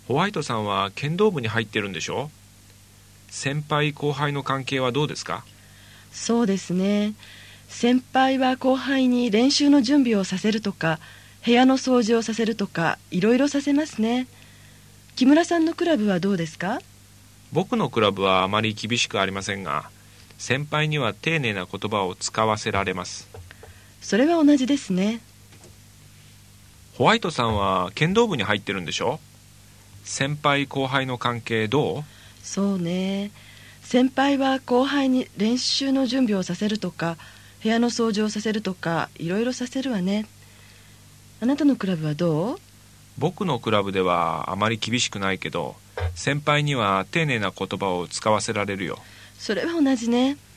ホワイトさんは剣道部に入ってるんでしょ？先輩後輩の関係はどうですか？ そうですね。先輩は後輩に練習の準備をさせるとか、部屋の掃除をさせるとか、いろいろさせますね。木村さんのクラブはどうですか？ 僕のクラブはあまり厳しくありませんが、先輩には丁寧な言葉を使わせられます。 それは同じですね。 ホワイトさんは剣道部に入ってるんでしょ？先輩後輩の関係どう？ そうね。先輩は後輩に練習の準備をさせるとか、部屋の掃除をさせるとか、いろいろさせるわね。あなたのクラブはどう？ 僕のクラブではあまり厳しくないけど、先輩には丁寧な言葉を使わせられるよ。 それは同じね。